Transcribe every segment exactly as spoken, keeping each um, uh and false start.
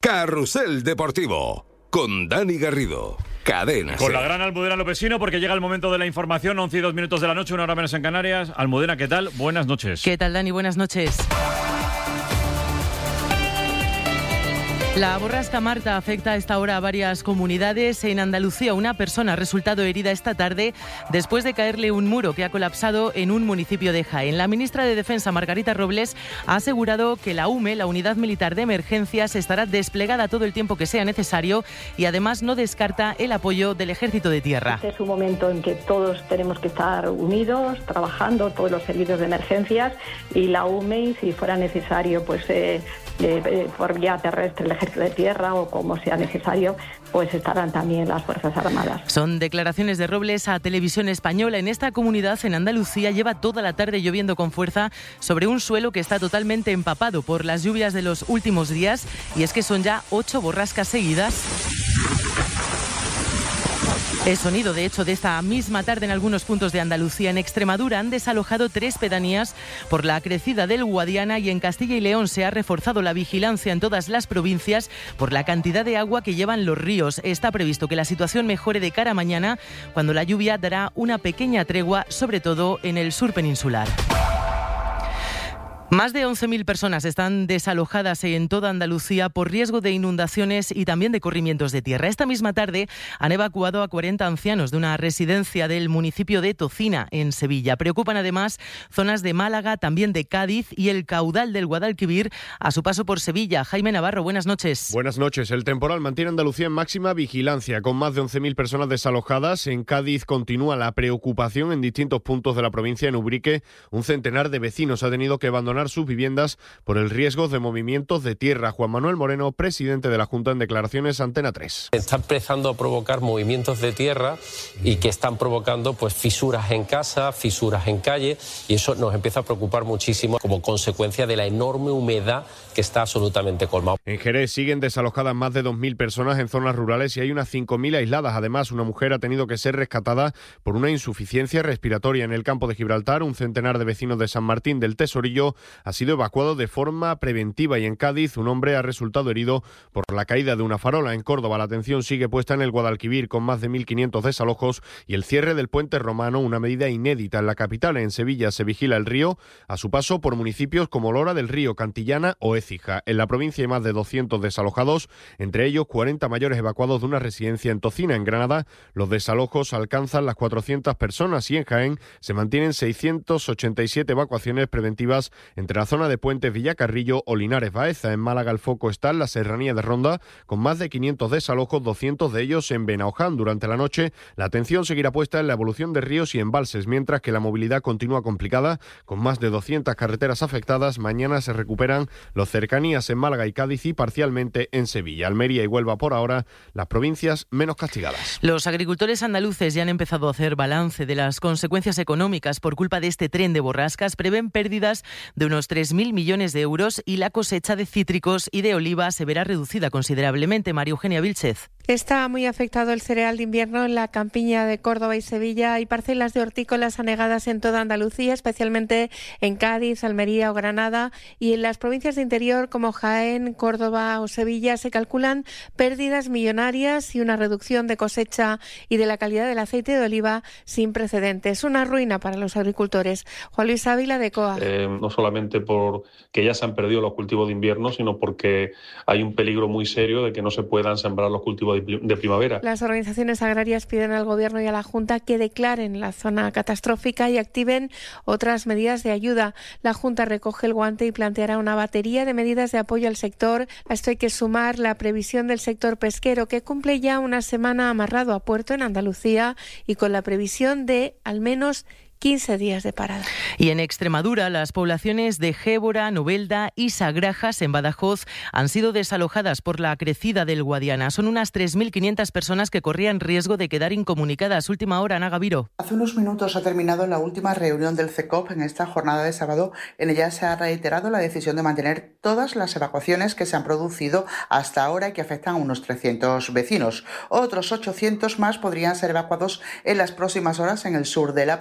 Carrusel Deportivo, con Dani Garrido. Cadena Con Ser. la gran Almudena Lopesino, porque llega el momento de la información, once y dos minutos de la noche, una hora menos en Canarias. Almudena, ¿qué tal? Buenas noches. ¿Qué tal, Dani? Buenas noches. La borrasca Marta afecta a esta hora a varias comunidades. En Andalucía, una persona ha resultado herida esta tarde después de caerle un muro que ha colapsado en un municipio de Jaén. La ministra de Defensa, Margarita Robles, ha asegurado que la U M E, la Unidad Militar de Emergencias, estará desplegada todo el tiempo que sea necesario y además no descarta el apoyo del Ejército de Tierra. Este es un momento en que todos tenemos que estar unidos, trabajando, todos los servicios de emergencias, y la U M E, si fuera necesario, pues eh, eh, por vía terrestre el Ejército de Tierra o como sea necesario, pues estarán también las Fuerzas Armadas. Son declaraciones de Robles a Televisión Española. En esta comunidad, en Andalucía, lleva toda la tarde lloviendo con fuerza sobre un suelo que está totalmente empapado por las lluvias de los últimos días, y es que son ya ocho borrascas seguidas. El sonido, de hecho, de esta misma tarde en algunos puntos de Andalucía. En Extremadura han desalojado tres pedanías por la crecida del Guadiana, y en Castilla y León se ha reforzado la vigilancia en todas las provincias por la cantidad de agua que llevan los ríos. Está previsto que la situación mejore de cara a mañana, cuando la lluvia dará una pequeña tregua, sobre todo en el sur peninsular. Más de once mil personas están desalojadas en toda Andalucía por riesgo de inundaciones y también de corrimientos de tierra. Esta misma tarde han evacuado a cuarenta ancianos de una residencia del municipio de Tocina, en Sevilla. Preocupan además zonas de Málaga, también de Cádiz y el caudal del Guadalquivir a su paso por Sevilla. Jaime Navarro, buenas noches. Buenas noches. El temporal mantiene a Andalucía en máxima vigilancia, con más de once mil personas desalojadas. En Cádiz continúa la preocupación en distintos puntos de la provincia. En Ubrique, un centenar de vecinos ha tenido que abandonar sus viviendas por el riesgo de movimientos de tierra. Juan Manuel Moreno, presidente de la Junta, en declaraciones a Antena tres. Está empezando a provocar movimientos de tierra y que están provocando pues fisuras en casa, fisuras en calle, y eso nos empieza a preocupar muchísimo como consecuencia de la enorme humedad que está absolutamente colmado. En Jerez siguen desalojadas más de dos mil personas en zonas rurales y hay unas cinco mil aisladas. Además, una mujer ha tenido que ser rescatada por una insuficiencia respiratoria. En el campo de Gibraltar, un centenar de vecinos de San Martín del Tesorillo ha sido evacuado de forma preventiva, y en Cádiz un hombre ha resultado herido por la caída de una farola. En Córdoba la atención sigue puesta en el Guadalquivir, con más de mil quinientos desalojos y el cierre del puente romano, una medida inédita en la capital. En Sevilla se vigila el río a su paso por municipios como Lora del Río, Cantillana o Écija. En la provincia hay más de doscientos desalojados, entre ellos cuarenta mayores evacuados de una residencia en Tocina. En Granada los desalojos alcanzan las cuatrocientas personas, y en Jaén se mantienen seiscientas ochenta y siete evacuaciones preventivas entre la zona de Puentes, Villacarrillo o Linares Baeza. En Málaga el foco está en la serranía de Ronda, con más de quinientos desalojos, doscientos de ellos en Benaoján. Durante la noche la atención seguirá puesta en la evolución de ríos y embalses, mientras que la movilidad continúa complicada, con más de doscientas carreteras afectadas. Mañana se recuperan los cercanías en Málaga y Cádiz y parcialmente en Sevilla. Almería y Huelva por ahora las provincias menos castigadas. Los agricultores andaluces ya han empezado a hacer balance de las consecuencias económicas por culpa de este tren de borrascas. Prevén pérdidas de unos tres mil millones de euros y la cosecha de cítricos y de oliva se verá reducida considerablemente. María Eugenia Vilchez. Está muy afectado el cereal de invierno en la campiña de Córdoba y Sevilla. Hay parcelas de hortícolas anegadas en toda Andalucía, especialmente en Cádiz, Almería o Granada, y en las provincias de interior como Jaén, Córdoba o Sevilla se calculan pérdidas millonarias y una reducción de cosecha y de la calidad del aceite de oliva sin precedentes. Una ruina para los agricultores. Juan Luis Ávila, de C O A. Eh, no solamente porque ya se han perdido los cultivos de invierno, sino porque hay un peligro muy serio de que no se puedan sembrar los cultivos de primavera. Las organizaciones agrarias piden al Gobierno y a la Junta que declaren la zona catastrófica y activen otras medidas de ayuda. La Junta recoge el guante y planteará una batería de medidas de apoyo al sector. A esto hay que sumar la previsión del sector pesquero, que cumple ya una semana amarrado a puerto en Andalucía y con la previsión de al menos quince días de parada. Y en Extremadura, las poblaciones de Gébora, Novelda y Sagrajas, en Badajoz, han sido desalojadas por la crecida del Guadiana. Son unas tres mil quinientas personas que corrían riesgo de quedar incomunicadas. Última hora, Ana Gaviro. Hace unos minutos ha terminado la última reunión del C E C O P en esta jornada de sábado. En ella se ha reiterado la decisión de mantener todas las evacuaciones que se han producido hasta ahora y que afectan a unos trescientos vecinos. Otros ochocientos más podrían ser evacuados en las próximas horas en el sur de la provincia de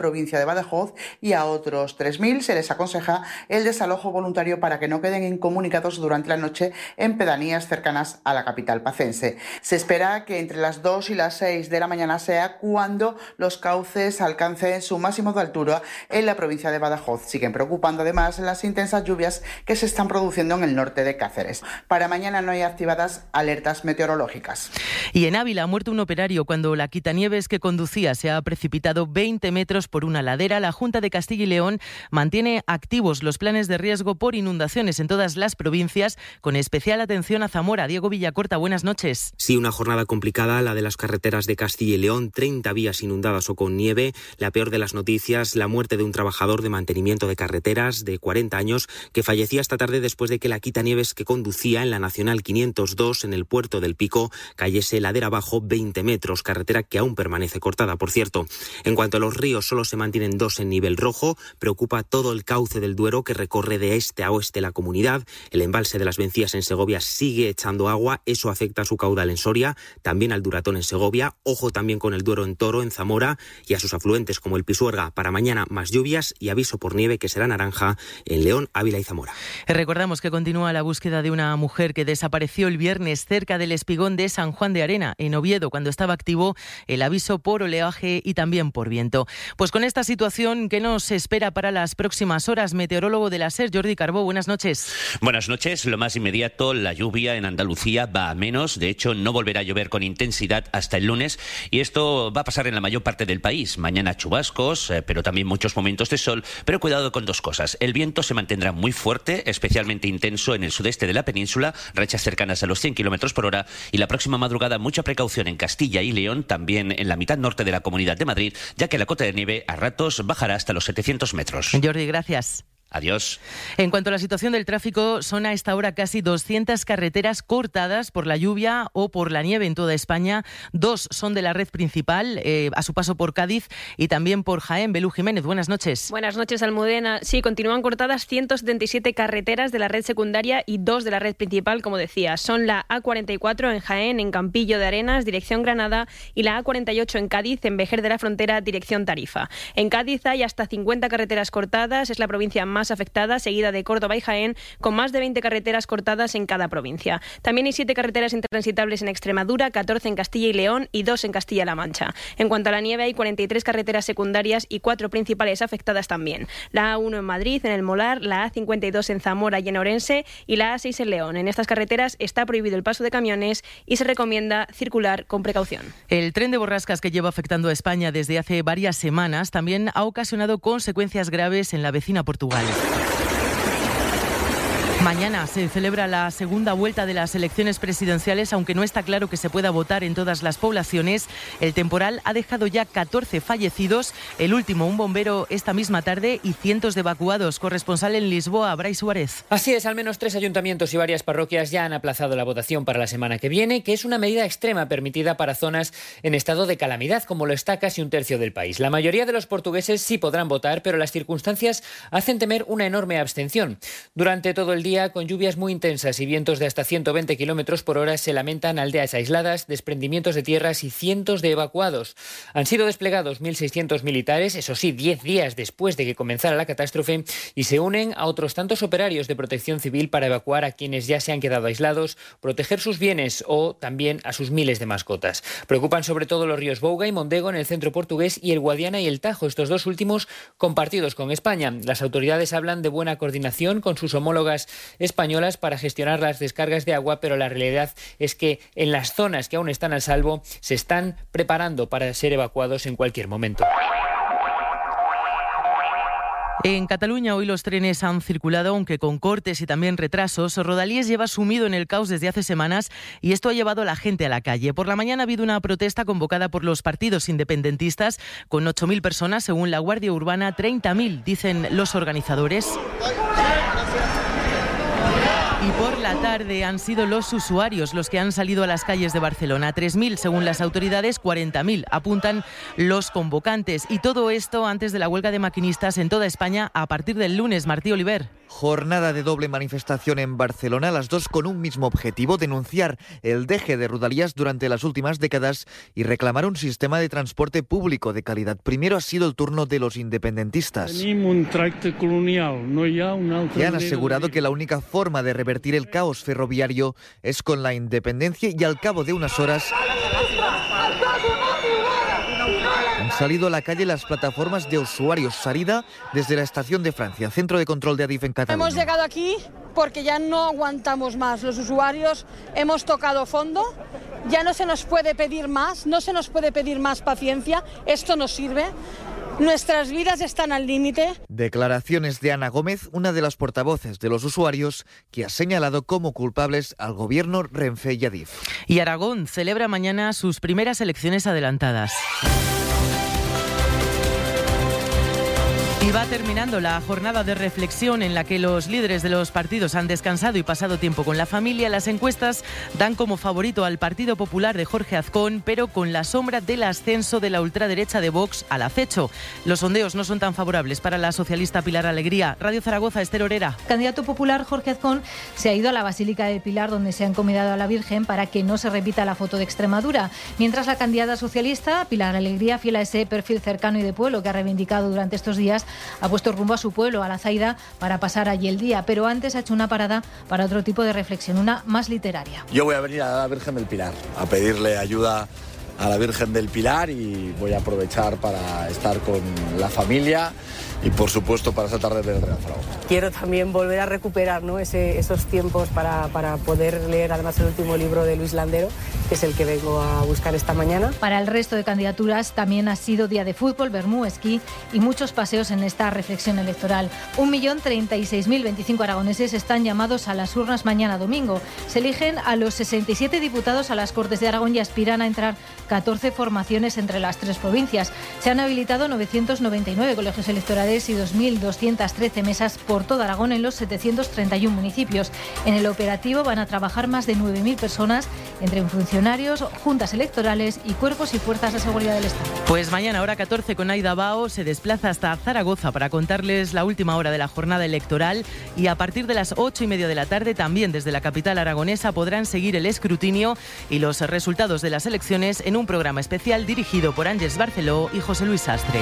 Badajoz, y a otros tres mil se les aconseja el desalojo voluntario para que no queden incomunicados durante la noche en pedanías cercanas a la capital pacense. Se espera que entre las dos y las seis de la mañana sea cuando los cauces alcancen su máximo de altura en la provincia de Badajoz. Siguen preocupando además las intensas lluvias que se están produciendo en el norte de Cáceres. Para mañana no hay activadas alertas meteorológicas. Y en Ávila ha muerto un operario cuando la quitanieves que conducía se ha precipitado veinte metros por una ladera. La Junta de Castilla y León mantiene activos los planes de riesgo por inundaciones en todas las provincias, con especial atención a Zamora. Diego Villacorta, buenas noches. Sí, una jornada complicada, la de las carreteras de Castilla y León, treinta vías inundadas o con nieve. La peor de las noticias, la muerte de un trabajador de mantenimiento de carreteras de cuarenta años que fallecía esta tarde después de que la quitanieves que conducía en la Nacional quinientos dos en el puerto del Pico cayese ladera abajo veinte metros, carretera que aún permanece cortada, por cierto. En cuanto a los ríos, solo se mantienen dos en nivel rojo. Preocupa todo el cauce del Duero que recorre de este a oeste la comunidad. El embalse de las Vencías en Segovia sigue echando agua, eso afecta a su caudal en Soria, también al Duratón en Segovia. Ojo también con el Duero en Toro, en Zamora, y a sus afluentes como el Pisuerga. Para mañana más lluvias y aviso por nieve que será naranja en León, Ávila y Zamora. Recordamos que continúa la búsqueda de una mujer que desapareció el viernes cerca del espigón de San Juan de Arena, en Oviedo, cuando estaba activo el aviso por oleaje y también por viento. Pues con esta situación, ¿qué nos espera para las próximas horas? Meteorólogo de la SER, Jordi Carbó, buenas noches. Buenas noches. Lo más inmediato, la lluvia en Andalucía va a menos. De hecho, no volverá a llover con intensidad hasta el lunes, y esto va a pasar en la mayor parte del país. Mañana chubascos, eh, pero también muchos momentos de sol, pero cuidado con dos cosas. El viento se mantendrá muy fuerte, especialmente intenso en el sudeste de la península, rachas cercanas a los cien kilómetros por hora, y la próxima madrugada mucha precaución en Castilla y León, también en la mitad norte de la Comunidad de Madrid, ya que la cota de nieve a ratos bajará hasta los setecientos metros. Jordi, gracias. Adiós. En cuanto a la situación del tráfico, son a esta hora casi doscientas carreteras cortadas por la lluvia o por la nieve en toda España. Dos son de la red principal, eh, a su paso por Cádiz y también por Jaén. Belú Jiménez, buenas noches. Buenas noches, Almudena. Sí, continúan cortadas ciento setenta y siete carreteras de la red secundaria y dos de la red principal, como decía. Son la A cuarenta y cuatro en Jaén, en Campillo de Arenas, dirección Granada, y la A cuarenta y ocho en Cádiz, en Vejer de la Frontera, dirección Tarifa. En Cádiz hay hasta cincuenta carreteras cortadas, es la provincia más más afectada, seguida de Córdoba y Jaén, con más de veinte carreteras cortadas en cada provincia. También hay siete carreteras intransitables en Extremadura, catorce en Castilla y León y dos en Castilla-La Mancha. En cuanto a la nieve, hay cuarenta y tres carreteras secundarias y cuatro principales afectadas también. La A uno en Madrid, en el Molar, la A cincuenta y dos en Zamora y en Orense y la A seis en León. En estas carreteras está prohibido el paso de camiones y se recomienda circular con precaución. El tren de borrascas que lleva afectando a España desde hace varias semanas también ha ocasionado consecuencias graves en la vecina Portugal. Mañana se celebra la segunda vuelta de las elecciones presidenciales, aunque no está claro que se pueda votar en todas las poblaciones. El temporal ha dejado ya catorce fallecidos, el último un bombero esta misma tarde y cientos de evacuados. Corresponsal en Lisboa, Brais Suárez. Así es, al menos tres ayuntamientos y varias parroquias ya han aplazado la votación para la semana que viene, que es una medida extrema permitida para zonas en estado de calamidad, como lo está casi un tercio del país. La mayoría de los portugueses sí podrán votar, pero las circunstancias hacen temer una enorme abstención. Durante todo el día, con lluvias muy intensas y vientos de hasta ciento veinte kilómetros por hora, se lamentan aldeas aisladas, desprendimientos de tierras y cientos de evacuados. Han sido desplegados mil seiscientos militares, eso sí, diez días después de que comenzara la catástrofe, y se unen a otros tantos operarios de protección civil para evacuar a quienes ya se han quedado aislados, proteger sus bienes o también a sus miles de mascotas. Preocupan sobre todo los ríos Bouga y Mondego en el centro portugués y el Guadiana y el Tajo, estos dos últimos compartidos con España. Las autoridades hablan de buena coordinación con sus homólogas españolas para gestionar las descargas de agua, pero la realidad es que en las zonas que aún están a salvo se están preparando para ser evacuados en cualquier momento. En Cataluña hoy los trenes han circulado, aunque con cortes y también retrasos. Rodalies lleva sumido en el caos desde hace semanas y esto ha llevado a la gente a la calle. Por la mañana ha habido una protesta convocada por los partidos independentistas con ocho mil personas, según la Guardia Urbana, treinta mil, dicen los organizadores. Y por la tarde han sido los usuarios los que han salido a las calles de Barcelona. tres mil según las autoridades, cuarenta mil apuntan los convocantes. Y todo esto antes de la huelga de maquinistas en toda España a partir del lunes. Martí Oliver. Jornada de doble manifestación en Barcelona, las dos con un mismo objetivo: denunciar el deje de Rodalies durante las últimas décadas y reclamar un sistema de transporte público de calidad. Primero ha sido el turno de los independentistas. Tenim un tracte colonial, no hi ha una altra que han asegurado que la única forma de revertir el caos ferroviario es con la independencia, y al cabo de unas horas han salido a la calle las plataformas de usuarios. Salida desde la estación de Francia, centro de control de Adif en Cataluña. Hemos llegado aquí porque ya no aguantamos más. Los usuarios hemos tocado fondo, ya no se nos puede pedir más, no se nos puede pedir más paciencia, esto no sirve. Nuestras vidas están al límite. Declaraciones de Ana Gómez, una de las portavoces de los usuarios, que ha señalado como culpables al gobierno, Renfe y Adif. Y Aragón celebra mañana sus primeras elecciones adelantadas. Y va terminando la jornada de reflexión en la que los líderes de los partidos han descansado y pasado tiempo con la familia. Las encuestas dan como favorito al Partido Popular de Jorge Azcón, pero con la sombra del ascenso de la ultraderecha de Vox al acecho. Los sondeos no son tan favorables para la socialista Pilar Alegría. Radio Zaragoza, Esther Orera. Candidato popular Jorge Azcón se ha ido a la Basílica de Pilar, donde se ha encomendado a la Virgen para que no se repita la foto de Extremadura. Mientras la candidata socialista Pilar Alegría, fiel a ese perfil cercano y de pueblo que ha reivindicado durante estos días, ha puesto rumbo a su pueblo, a La Zaida, para pasar allí el día, pero antes ha hecho una parada para otro tipo de reflexión, una más literaria. Yo voy a venir a la Virgen del Pilar a pedirle ayuda a la Virgen del Pilar, y voy a aprovechar para estar con la familia y, por supuesto, para esa tarde del Real Zaragoza. Quiero también volver a recuperar, ¿no?, Ese, esos tiempos para, para poder leer además el último libro de Luis Landero, que es el que vengo a buscar esta mañana. Para el resto de candidaturas también ha sido día de fútbol, vermú, esquí y muchos paseos en esta reflexión electoral. un millón treinta y seis mil veinticinco aragoneses están llamados a las urnas mañana domingo. Se eligen a los sesenta y siete diputados a las Cortes de Aragón y aspiran a entrar catorce formaciones entre las tres provincias. Se han habilitado novecientos noventa y nueve colegios electorales y dos mil doscientas trece mesas por todo Aragón en los setecientos treinta y uno municipios. En el operativo van a trabajar más de nueve mil personas, entre funcionarios, juntas electorales y cuerpos y fuerzas de seguridad del Estado. Pues mañana, hora catorce, con Aida Bao, se desplaza hasta Zaragoza para contarles la última hora de la jornada electoral, y a partir de las ocho y media de la tarde, también desde la capital aragonesa, podrán seguir el escrutinio y los resultados de las elecciones en un programa especial dirigido por Ángeles Barceló y José Luis Sastre.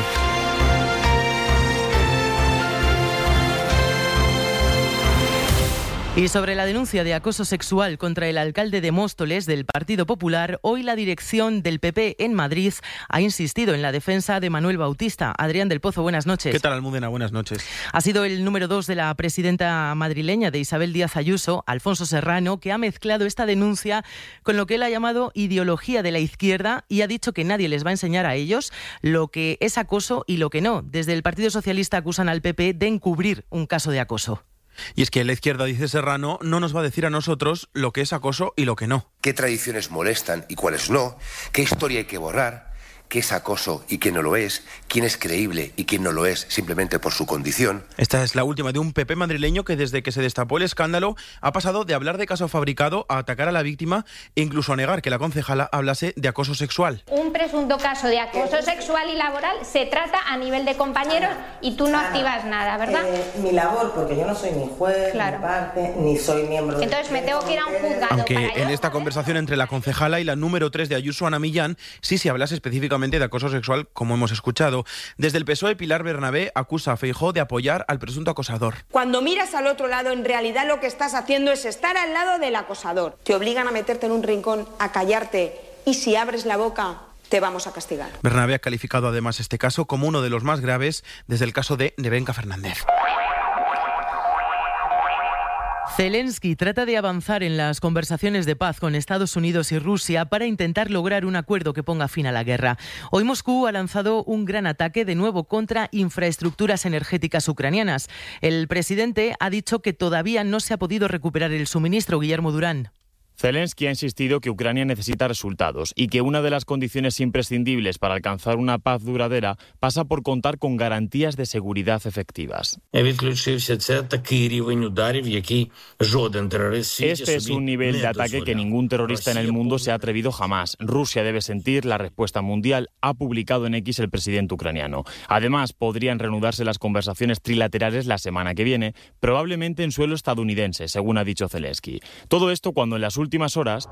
Y sobre la denuncia de acoso sexual contra el alcalde de Móstoles del Partido Popular, hoy la dirección del P P en Madrid ha insistido en la defensa de Manuel Bautista. Adrián del Pozo, buenas noches. ¿Qué tal, Almudena? Buenas noches. Ha sido el número dos de la presidenta madrileña de Isabel Díaz Ayuso, Alfonso Serrano, que ha mezclado esta denuncia con lo que él ha llamado ideología de la izquierda, y ha dicho que nadie les va a enseñar a ellos lo que es acoso y lo que no. Desde el Partido Socialista acusan al P P de encubrir un caso de acoso. Y es que la izquierda, dice Serrano, no nos va a decir a nosotros lo que es acoso y lo que no. ¿Qué tradiciones molestan y cuáles no? ¿Qué historia hay que borrar? ¿Qué es acoso y qué no lo es? ¿Quién es creíble y quién no lo es simplemente por su condición? Esta es la última de un P P madrileño que, desde que se destapó el escándalo, ha pasado de hablar de caso fabricado a atacar a la víctima e incluso a negar que la concejala hablase de acoso sexual. Un presunto caso de acoso sexual y laboral se trata a nivel de compañeros y tú no Ana, activas nada, ¿verdad? Eh, mi labor, porque yo no soy ni juez, claro. ni parte, ni soy miembro... Entonces me tengo que ir a un juzgado. Aunque para en yo, esta ¿sabes? conversación entre la concejala y la número tres de Ayuso, Ana Millán, sí se hablase específicamente de acoso sexual, como hemos escuchado. Desde el P S O E, Pilar Bernabé acusa a Feijóo de apoyar al presunto acosador. Cuando miras al otro lado, en realidad lo que estás haciendo es estar al lado del acosador. Te obligan a meterte en un rincón, a callarte, y si abres la boca, te vamos a castigar. Bernabé ha calificado además este caso como uno de los más graves desde el caso de Nevenka Fernández. Zelensky trata de avanzar en las conversaciones de paz con Estados Unidos y Rusia para intentar lograr un acuerdo que ponga fin a la guerra. Hoy Moscú ha lanzado un gran ataque de nuevo contra infraestructuras energéticas ucranianas. El presidente ha dicho que todavía no se ha podido recuperar el suministro. Guillermo Durán. Zelensky ha insistido que Ucrania necesita resultados y que una de las condiciones imprescindibles para alcanzar una paz duradera pasa por contar con garantías de seguridad efectivas. Este es un nivel de ataque que ningún terrorista en el mundo se ha atrevido jamás. Rusia debe sentir la respuesta mundial, ha publicado en X el presidente ucraniano. Además, podrían reanudarse las conversaciones trilaterales la semana que viene, probablemente en suelo estadounidense, según ha dicho Zelensky. Todo esto cuando en las últimas horas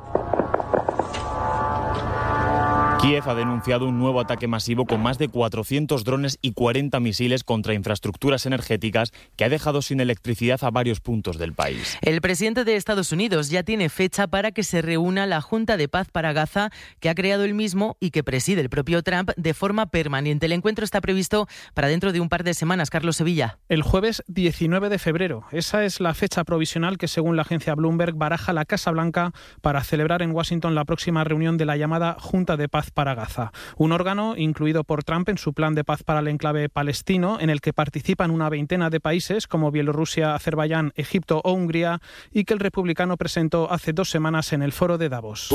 Kiev ha denunciado un nuevo ataque masivo con más de cuatrocientos drones y cuarenta misiles contra infraestructuras energéticas que ha dejado sin electricidad a varios puntos del país. El presidente de Estados Unidos ya tiene fecha para que se reúna la Junta de Paz para Gaza que ha creado él mismo y que preside el propio Trump de forma permanente. El encuentro está previsto para dentro de un par de semanas. Carlos Sevilla. El jueves diecinueve de febrero. Esa es la fecha provisional que, según la agencia Bloomberg, baraja la Casa Blanca para celebrar en Washington la próxima reunión de la llamada Junta de Paz para Gaza, un órgano incluido por Trump en su plan de paz para el enclave palestino, en el que participan una veintena de países como Bielorrusia, Azerbaiyán, Egipto o Hungría, y que el republicano presentó hace dos semanas en el foro de Davos.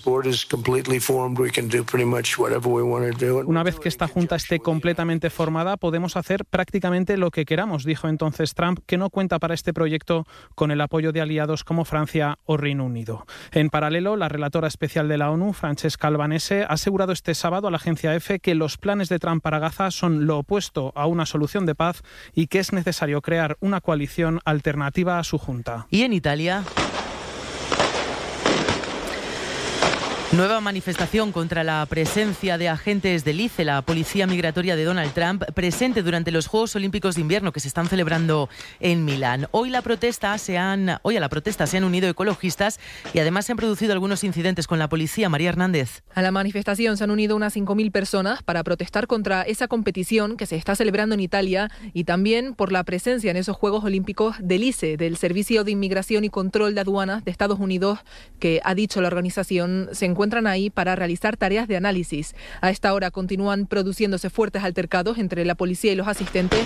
Una vez que esta junta esté completamente formada, podemos hacer prácticamente lo que queramos, dijo entonces Trump, que no cuenta para este proyecto con el apoyo de aliados como Francia o Reino Unido. En paralelo, la relatora especial de la ONU, Francesca Albanese, ha asegurado este sábado a la agencia EFE que los planes de Trump para Gaza son lo opuesto a una solución de paz y que es necesario crear una coalición alternativa a su junta. ¿Y en Italia? Nueva manifestación contra la presencia de agentes del I C E, la policía migratoria de Donald Trump, presente durante los Juegos Olímpicos de Invierno que se están celebrando en Milán. Hoy, la protesta se han, hoy a la protesta se han unido ecologistas y además se han producido algunos incidentes con la policía. María Hernández. A la manifestación se han unido unas cinco mil personas para protestar contra esa competición que se está celebrando en Italia y también por la presencia en esos Juegos Olímpicos del I C E, del Servicio de Inmigración y Control de Aduanas de Estados Unidos, que ha dicho la organización se encuentra encuentran ahí para realizar tareas de análisis. A esta hora continúan produciéndose fuertes altercados entre la policía y los asistentes.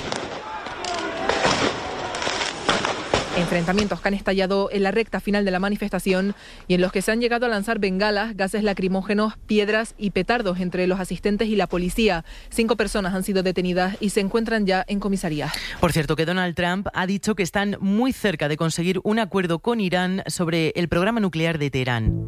Enfrentamientos que han estallado en la recta final de la manifestación y en los que se han llegado a lanzar bengalas, gases lacrimógenos, piedras y petardos entre los asistentes y la policía. Cinco personas han sido detenidas y se encuentran ya en comisaría. Por cierto, que Donald Trump ha dicho que están muy cerca de conseguir un acuerdo con Irán sobre el programa nuclear de Teherán.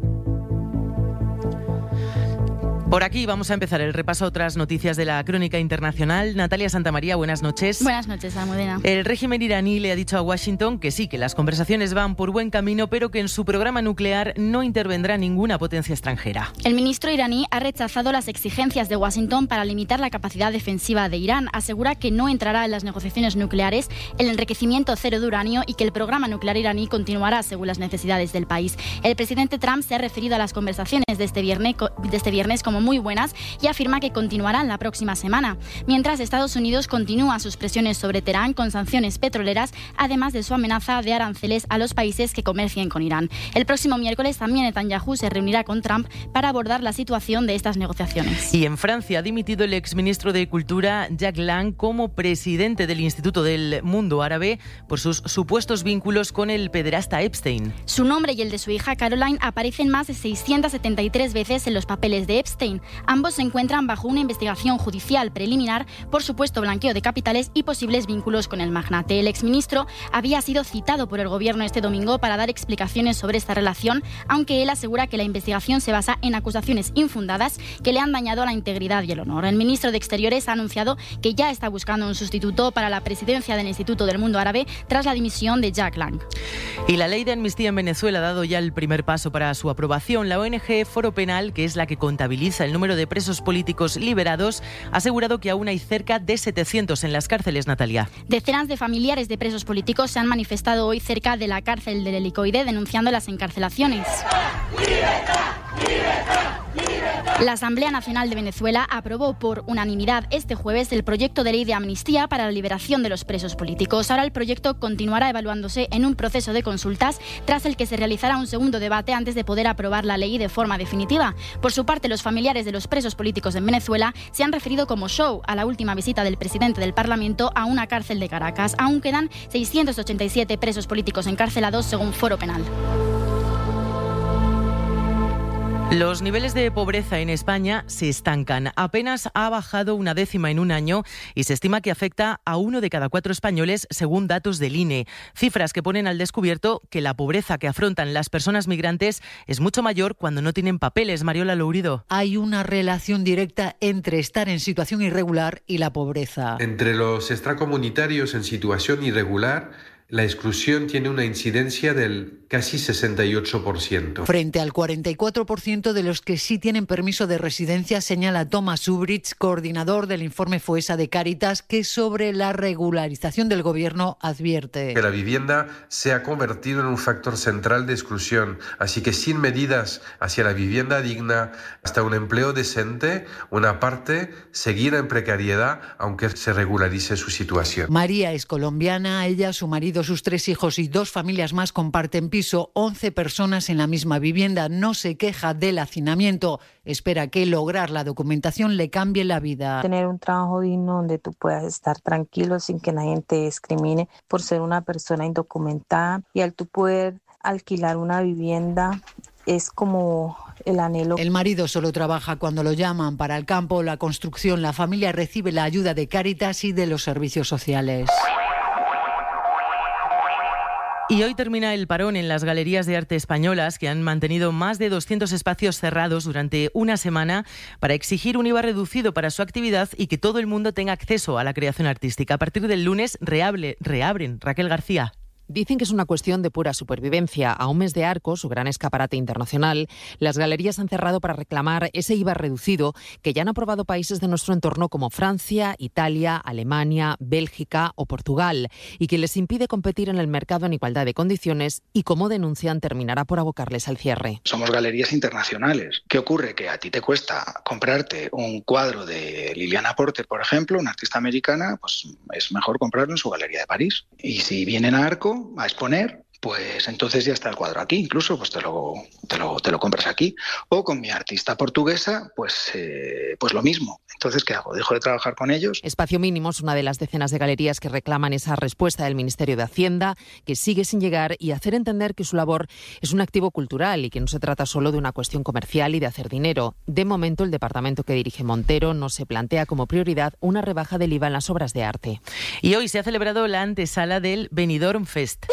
Por aquí vamos a empezar el repaso a otras noticias de la crónica internacional. Natalia Santamaría, buenas noches. Buenas noches, Almudena. El régimen iraní le ha dicho a Washington que sí, que las conversaciones van por buen camino, pero que en su programa nuclear no intervendrá ninguna potencia extranjera. El ministro iraní ha rechazado las exigencias de Washington para limitar la capacidad defensiva de Irán. Asegura que no entrará en las negociaciones nucleares el enriquecimiento cero de uranio y que el programa nuclear iraní continuará según las necesidades del país. El presidente Trump se ha referido a las conversaciones de este viernes, de este viernes como muy buenas y afirma que continuarán la próxima semana. Mientras, Estados Unidos continúa sus presiones sobre Teherán con sanciones petroleras, además de su amenaza de aranceles a los países que comercien con Irán. El próximo miércoles también Netanyahu se reunirá con Trump para abordar la situación de estas negociaciones. Y en Francia ha dimitido el exministro de Cultura, Jack Lang, como presidente del Instituto del Mundo Árabe por sus supuestos vínculos con el pederasta Epstein. Su nombre y el de su hija Caroline aparecen más de seiscientas setenta y tres veces en los papeles de Epstein. Ambos se encuentran bajo una investigación judicial preliminar por supuesto blanqueo de capitales y posibles vínculos con el magnate. El exministro había sido citado por el gobierno este domingo para dar explicaciones sobre esta relación, aunque él asegura que la investigación se basa en acusaciones infundadas que le han dañado la integridad y el honor. El ministro de Exteriores ha anunciado que ya está buscando un sustituto para la presidencia del Instituto del Mundo Árabe tras la dimisión de Jack Lang. Y la ley de amnistía en Venezuela ha dado ya el primer paso para su aprobación. La O N G Foro Penal, que es la que contabiliza el número de presos políticos liberados, ha asegurado que aún hay cerca de setecientos en las cárceles, Natalia. Decenas de familiares de presos políticos se han manifestado hoy cerca de la cárcel del Helicoide denunciando las encarcelaciones. ¡Libertad! ¡Libertad! La Asamblea Nacional de Venezuela aprobó por unanimidad este jueves el proyecto de ley de amnistía para la liberación de los presos políticos. Ahora el proyecto continuará evaluándose en un proceso de consultas, tras el que se realizará un segundo debate antes de poder aprobar la ley de forma definitiva. Por su parte, los familiares de los presos políticos en Venezuela se han referido como show a la última visita del presidente del Parlamento a una cárcel de Caracas. Aún quedan seiscientos ochenta y siete presos políticos encarcelados según Foro Penal. Los niveles de pobreza en España se estancan. Apenas ha bajado una décima en un año y se estima que afecta a uno de cada cuatro españoles, según datos del I N E. Cifras que ponen al descubierto que la pobreza que afrontan las personas migrantes es mucho mayor cuando no tienen papeles. Mariola Lourido. Hay una relación directa entre estar en situación irregular y la pobreza. Entre los extracomunitarios en situación irregular, la exclusión tiene una incidencia del casi sesenta y ocho por ciento. Frente al cuarenta y cuatro por ciento de los que sí tienen permiso de residencia, señala Thomas Ubrich, coordinador del informe FOESA de Cáritas, que sobre la regularización del gobierno advierte. Que la vivienda se ha convertido en un factor central de exclusión, así que sin medidas hacia la vivienda digna, hasta un empleo decente, una parte seguirá en precariedad aunque se regularice su situación. María es colombiana, ella, su marido, sus tres hijos y dos familias más comparten piso, once personas en la misma vivienda. No se queja del hacinamiento, espera que lograr la documentación le cambie la vida. Tener un trabajo digno donde tú puedas estar tranquilo sin que nadie te discrimine por ser una persona indocumentada, y al tú poder alquilar una vivienda es como el anhelo. El marido solo trabaja cuando lo llaman para el campo o la construcción. La familia recibe la ayuda de Cáritas y de los servicios sociales. Y hoy termina el parón en las galerías de arte españolas, que han mantenido más de doscientos espacios cerrados durante una semana para exigir un I V A reducido para su actividad y que todo el mundo tenga acceso a la creación artística. A partir del lunes reable, reabren. Raquel García. Dicen que es una cuestión de pura supervivencia. A un mes de Arco, su gran escaparate internacional, las galerías han cerrado para reclamar ese I V A reducido que ya han aprobado países de nuestro entorno como Francia, Italia, Alemania, Bélgica o Portugal, y que les impide competir en el mercado en igualdad de condiciones y, como denuncian, terminará por abocarles al cierre. Somos galerías internacionales. ¿Qué ocurre? Que a ti te cuesta comprarte un cuadro de Liliana Porter, por ejemplo, una artista americana, pues es mejor comprarlo en su galería de París. Y si vienen a Arco a exponer, pues entonces ya está el cuadro aquí, incluso pues te lo, te lo, te lo compras aquí. O con mi artista portuguesa, pues, eh, pues lo mismo. Entonces, ¿qué hago? ¿Dejo de trabajar con ellos? Espacio Mínimo es una de las decenas de galerías que reclaman esa respuesta del Ministerio de Hacienda, que sigue sin llegar, y hacer entender que su labor es un activo cultural y que no se trata solo de una cuestión comercial y de hacer dinero. De momento, el departamento que dirige Montero no se plantea como prioridad una rebaja del I V A en las obras de arte. Y hoy se ha celebrado la antesala del Benidorm Fest.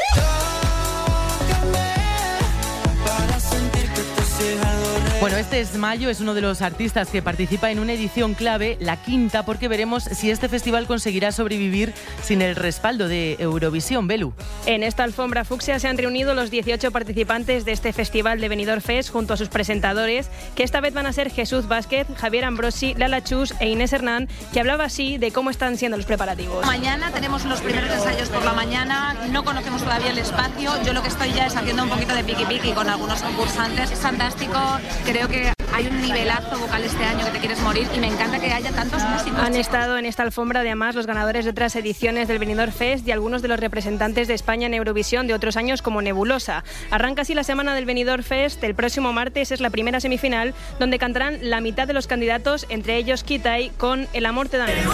Bueno, este es Mayo, es uno de los artistas que participa en una edición clave, la quinta, porque veremos si este festival conseguirá sobrevivir sin el respaldo de Eurovisión. Belu. En esta alfombra fucsia se han reunido los dieciocho participantes de este festival de Benidorm Fest junto a sus presentadores, que esta vez van a ser Jesús Vázquez, Javier Ambrosi, Lala Chus e Inés Hernán, que hablaba así de cómo están siendo los preparativos. Mañana tenemos los primeros ensayos por la mañana, no conocemos todavía el espacio, yo lo que estoy ya es haciendo un poquito de piqui piqui con algunos concursantes. Es fantástico, creo que hay un nivelazo vocal este año que te quieres morir y me encanta que haya tantos músicos. Han estado en esta alfombra además los ganadores de otras ediciones del Benidorm Fest y algunos de los representantes de España en Eurovisión de otros años, como Nebulosa. Arranca así la semana del Benidorm Fest. El próximo martes es la primera semifinal, donde cantarán la mitad de los candidatos, entre ellos Kitai con El amor te da miedo.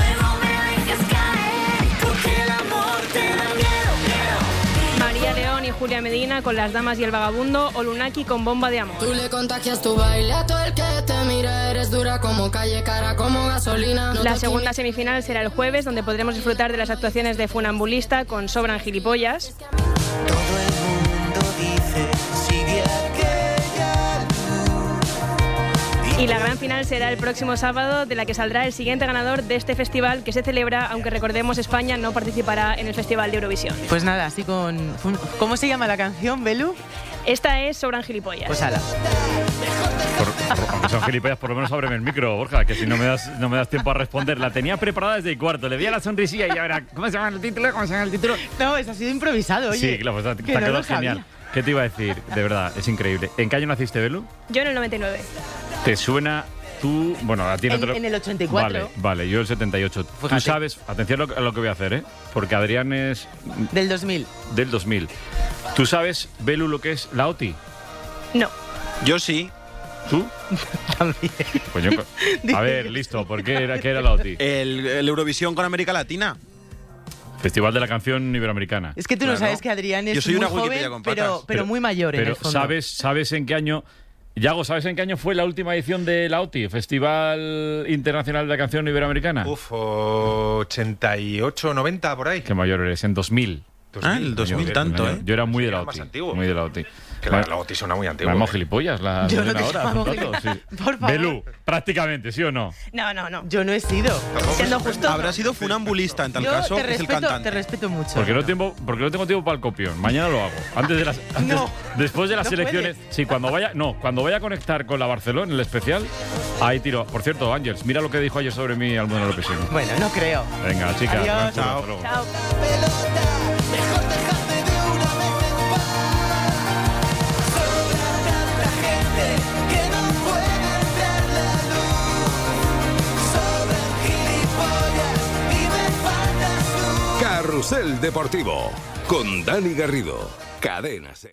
María León y Julia Medina con Las damas y el vagabundo, o Lunaki con Bomba de amor. Tú le contagias tu baile a todo el que te mira, eres dura como calle, cara como gasolina. No la segunda semifinal será el jueves, donde podremos disfrutar de las actuaciones de Funambulista con Sobran gilipollas. Todo el mundo dice, sigue aquella luz. Y la gran final será el próximo sábado, de la que saldrá el siguiente ganador de este festival que se celebra, aunque recordemos España no participará en el Festival de Eurovisión. Pues nada, así con... ¿Cómo se llama la canción, Belu? Esta es Sobran gilipollas. Pues ala. Por, por, aunque son gilipollas, por lo menos ábreme el micro, Borja, que si no me das no me das tiempo a responder. La tenía preparada desde el cuarto, le di a la sonrisilla y ahora, ¿cómo se llama el título? ¿Cómo se llama el título? No, eso ha sido improvisado, oye. Sí, claro, pues te ha quedado genial. ¿Qué te iba a decir? De verdad, es increíble. ¿En qué año naciste, Belu? Yo en el noventa y nueve. ¿Te suena tú? Bueno, a ti no en, te lo... en el ochenta y cuatro. Vale, vale, yo el setenta y ocho. Fíjate. Tú sabes, atención a lo que voy a hacer, ¿eh? Porque Adrián es... Del dos mil. Del dos mil. ¿Tú sabes, Belu, lo que es la O T I? No. Yo sí. ¿Tú? También. Pues yo... A ver, listo, ¿por qué era, qué era la O T I? El, el Eurovisión con América Latina. Festival de la Canción Iberoamericana. Es que tú claro. no sabes que Adrián es Yo soy muy una joven, Wikipedia con pero, patas. pero, pero muy mayor pero en el fondo. ¿sabes, ¿sabes en qué año Yago, ¿sabes en qué año fue la última edición de la O T I, Festival Internacional de la Canción Iberoamericana? Uf, ochenta y ocho, noventa, por ahí. Qué mayor eres, en dos mil. Ah, el dos mil tanto, ¿eh? Yo era muy de la O T I. Muy de la O T I. Que la, la O T I suena muy antigua. Vamos gilipollas, la Yo no te ahora. llamo Rato, sí. Por favor. Belú, prácticamente, ¿sí o no? No, no, no. Yo no he sido. Siendo justo. Habrá sido funambulista en tal Yo caso, te que es el respeto, cantante. te respeto mucho. Porque no, tengo, porque no tengo tiempo para el copión. Mañana lo hago. Antes de las, antes, No. Después de las No elecciones. puedes. Sí, cuando vaya. No, cuando vaya a conectar con la Barcelona, el especial, ahí tiro. Por cierto, Ángels, mira lo que dijo ayer sobre mí Almudena Lopesino. Bueno, no creo. Venga, chicas. Adiós. buen culo, hasta luego. Chao. Carrusel Deportivo con Dani Garrido. Cadena SER.